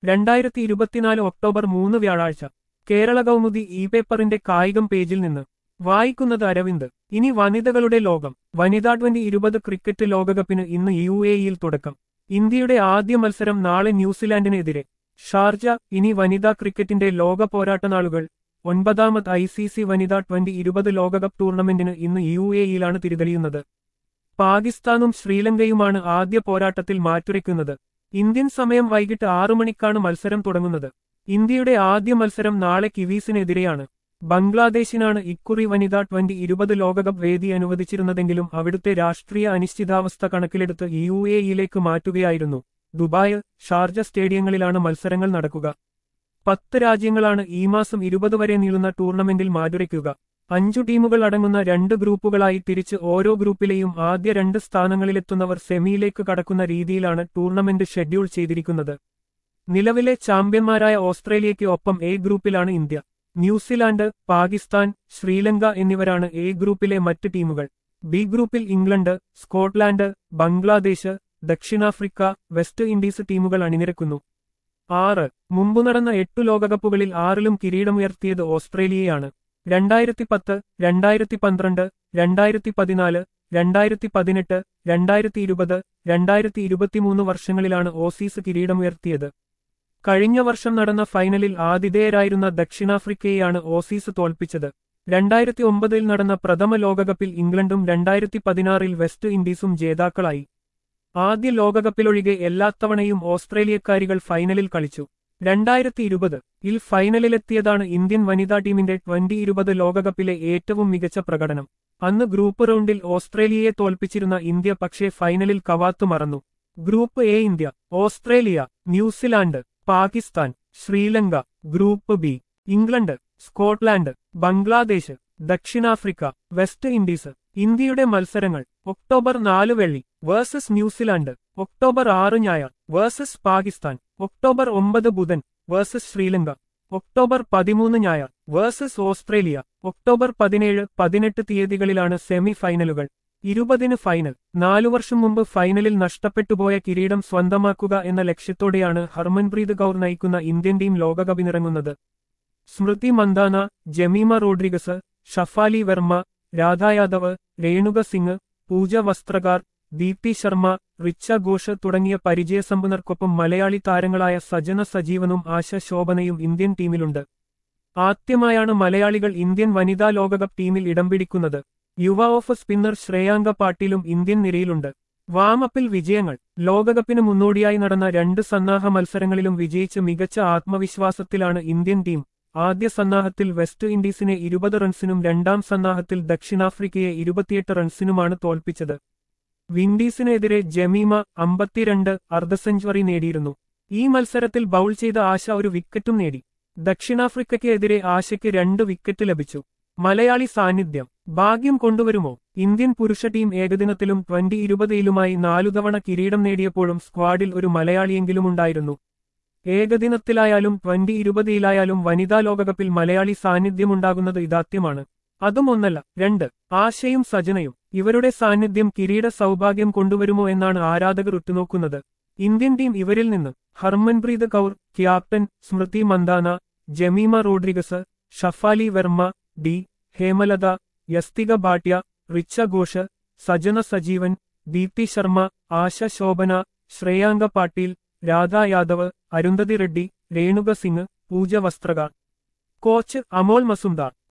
2024 October 3 വ്യാഴാഴ്ച Kerala Kaumudi E പേപ്പറിന്റെ കായികം പേജിൽ നിന്ന് വായിക്കുന്നത് അരവിന്ദ്. ഇനി വനിതകളുടെ ലോകം. വനിതാ T20 ക്രിക്കറ്റ് ലോകകപ്പിന് ഇന്ന് UAE-യിൽ തുടക്കം. ഇന്ത്യയുടെ ആദ്യ മത്സരം നാളെ ന്യൂസിലാൻഡിനെതിരെ. ഷാർജ. ഇനി വനിതാ ക്രിക്കറ്റിന്റെ ലോക പോരാട്ടനാളുകൾ. 9ാമത് ICC വനിതാ T20 ലോകകപ്പ് ടൂർണമെന്റിന് ഇന്ന് UAE-യിലാണ് തിരിതെളിയുന്നത്. പാകിസ്ഥാനും ശ്രീലങ്കയുമാണ് ആദ്യ പോരാട്ടത്തിൽ മാറ്റുരയ്ക്കുന്നത്. ഇന്ത്യൻ സമയം വൈകിട്ട് 6 മണിക്കാണ് മത്സരം തുടങ്ങുന്നത്. ഇന്ത്യയുടെ ആദ്യ മത്സരം നാളെ കിവീസിനെതിരെയാണ്. ബംഗ്ലാദേശിനാണ് ഇക്കുറി വനിതാ T20 ലോകകപ്പ് വേദി അനുവദിച്ചിരുന്നതെങ്കിലും അവിടുത്തെ രാഷ്ട്രീയ അനിശ്ചിതാവസ്ഥ കണക്കിലെടുത്ത് UAE-യിലേക്ക് മാറ്റുകയായിരുന്നു. ദുബായ്, ഷാർജ സ്റ്റേഡിയങ്ങളിലാണ് മത്സരങ്ങൾ നടക്കുക. 10 രാജ്യങ്ങളാണ് ഈ മാസം 20 വരെ നീളുന്ന ടൂർണമെന്റിൽ മാറ്റുരയ്ക്കുക. 5 ടീമുകൾ അടങ്ങുന്ന 2 ഗ്രൂപ്പുകളായി തിരിച്ച് ഓരോ ഗ്രൂപ്പിലെയും ആദ്യ 2 സ്ഥാനങ്ങളിലെത്തുന്നവർ സെമിയിലേക്ക് കടക്കുന്ന രീതിയിലാണ് ടൂർണമെന്റ് ഷെഡ്യൂൾ ചെയ്തിരിക്കുന്നത്. നിലവിലെ ചാമ്പ്യന്മാരായ ഓസ്ട്രേലിയയ്ക്ക് ഒപ്പം എ ഗ്രൂപ്പിലാണ് ഇന്ത്യ. ന്യൂസിലാൻഡ്, പാകിസ്ഥാൻ, ശ്രീലങ്ക എന്നിവരാണ് എ ഗ്രൂപ്പിലെ മറ്റ് ടീമുകൾ. ബി ഗ്രൂപ്പിൽ ഇംഗ്ലണ്ട്, സ്കോട്ട്ലാൻഡ്, ബംഗ്ലാദേശ്, ദക്ഷിണാഫ്രിക്ക, വെസ്റ്റ് ഇൻഡീസ് ടീമുകൾ അണിനിരക്കുന്നു. 6 മുമ്പ് നടന്ന 8 ലോകകപ്പുകളിൽ 6ലും കിരീടമുയർത്തിയത് ഓസ്ട്രേലിയയാണ്. 2010, 2012, 2014, 2018, 2020, 2023 വർഷങ്ങളിലാണ് ഓസീസ് കിരീടമുയർത്തിയത്. കഴിഞ്ഞ വർഷം നടന്ന ഫൈനലിൽ ആതിഥേയരായിരുന്ന ദക്ഷിണാഫ്രിക്കയെയാണ് ഓസീസ് തോൽപ്പിച്ചത്. 2009 നടന്ന പ്രഥമ ലോകകപ്പിൽ ഇംഗ്ലണ്ടും 2016 വെസ്റ്റ് ഇൻഡീസും ജേതാക്കളായി. ആദ്യ ലോകകപ്പിലൊഴികെ എല്ലാത്തവണയും ഓസ്ട്രേലിയക്കാരികൾ ഫൈനലിൽ കളിച്ചു. 2020 ഫൈനലിലെത്തിയതാണ് ഇന്ത്യൻ വനിതാ ടീമിന്റെ T20 ലോകകപ്പിലെ ഏറ്റവും മികച്ച പ്രകടനം. അന്ന് ഗ്രൂപ്പ് റൗണ്ടിൽ ഓസ്ട്രേലിയയെ തോൽപ്പിച്ചിരുന്ന ഇന്ത്യ പക്ഷേ ഫൈനലിൽ കവാത്തു മറന്നു. Group A India, Australia, New Zealand, Pakistan, Sri Lanka. Group B England, Scotland, Bangladesh, ദക്ഷിണാഫ്രിക്ക, വെസ്റ്റ് ഇൻഡീസ്. ഇന്ത്യയുടെ മത്സരങ്ങൾ: ഒക്ടോബർ 4 വെള്ളി വേഴ്സസ് ന്യൂസിലാൻഡ്, ഒക്ടോബർ 6 ഞായർ വേഴ്സസ് പാകിസ്ഥാൻ, ഒക്ടോബർ 9 ബുധൻ വേഴ്സസ് ശ്രീലങ്ക, ഒക്ടോബർ 13 ഞായർ വേഴ്സസ് ഓസ്ട്രേലിയ, ഒക്ടോബർ 17, 18 തീയതികളിലാണ് സെമി ഫൈനലുകൾ. 20 ഫൈനൽ. 4 വർഷം മുമ്പ് ഫൈനലിൽ നഷ്ടപ്പെട്ടുപോയ കിരീടം സ്വന്തമാക്കുക എന്ന ലക്ഷ്യത്തോടെയാണ് ഹർമൻപ്രീത് കൗർ നയിക്കുന്ന ഇന്ത്യൻ ടീം ലോകകപ്പിനിറങ്ങുന്നത്. സ്മൃതി മന്ദാന, ജമീമ റോഡ്രിഗസ്, ഷഫാലി വെർമ്മ, രാധ യാദവ്, രേണുക സിംഗ്, പൂജ വസ്ത്രകാർ, ദീപ്തി ശർമ്മ, റിച്ച ഘോഷ് തുടങ്ങിയ പരിചയസമ്പന്നർക്കൊപ്പം മലയാളി താരങ്ങളായ സജന സജീവനും ആശ ശോഭനയും ഇന്ത്യൻ ടീമിലുണ്ട്. ആദ്യമായാണ് മലയാളികൾ ഇന്ത്യൻ വനിതാ ലോകകപ്പ് ടീമിൽ ഇടം പിടിക്കുന്നത്. യുവ ഓഫ് സ്പിന്നർ ശ്രേയാങ്ക പാട്ടീലും ഇന്ത്യൻ നിരയിലുണ്ട്. വാമപ്പിൽ വിജയങ്ങൾ. ലോകകപ്പിന് മുന്നോടിയായി നടന്ന 2 സന്നാഹ മത്സരങ്ങളിലും വിജയിച്ച് മികച്ച ആത്മവിശ്വാസത്തിലാണ് ഇന്ത്യൻ ടീം. ആദ്യ സന്നാഹത്തിൽ വെസ്റ്റ് ഇൻഡീസിനെ 20 റൺസിനും 2ാം സന്നാഹത്തിൽ ദക്ഷിണാഫ്രിക്കയെ 28 റൺസിനുമാണ് തോൽപ്പിച്ചത്. വിൻഡീസിനെതിരെ ജമീമ 52 അർദ്ധസെഞ്ചുറി നേടിയിരുന്നു. ഈ മത്സരത്തിൽ ബൗൾ ചെയ്ത ആശ ഒരു വിക്കറ്റും നേടി. ദക്ഷിണാഫ്രിക്കയ്ക്ക് എതിരെ ആശയ്ക്ക് 2 വിക്കറ്റ് ലഭിച്ചു. മലയാളി സാന്നിധ്യം ഭാഗ്യം കൊണ്ടുവരുമോ? ഇന്ത്യൻ പുരുഷ ടീം ഏകദിനത്തിലും T20യിലുമായി 4 തവണ കിരീടം നേടിയപ്പോഴും സ്ക്വാഡിൽ ഒരു മലയാളിയെങ്കിലുമുണ്ടായിരുന്നു. ഏകദിനത്തിലായാലും T20യിലായാലും വനിതാ ലോകകപ്പിൽ മലയാളി സാന്നിധ്യമുണ്ടാകുന്നത് ഇതാദ്യമാണ്. അതും ഒന്നല്ല, 2. ആശയും സജനയും. ഇവരുടെ സാന്നിധ്യം കിരീട സൗഭാഗ്യം കൊണ്ടുവരുമോ എന്നാണ് ആരാധകർ ഉറ്റുനോക്കുന്നത്. ഇന്ത്യൻ ടീം ഇവരിൽ നിന്ന്: Harmanpreet Kaur captain, Smriti Mandhana, Jemimah Rodrigues, Shafali Verma, D. Hemalatha, Yastika Bhatia, Richa Ghosh, Sajana Sajeevan, Deepti Sharma, Asha Sobhana, Shreyanka Patil, Radha Yadav, Arundhati Reddy, Renuka Singh, Pooja Vastrakar. Coach Amol Mazumdar.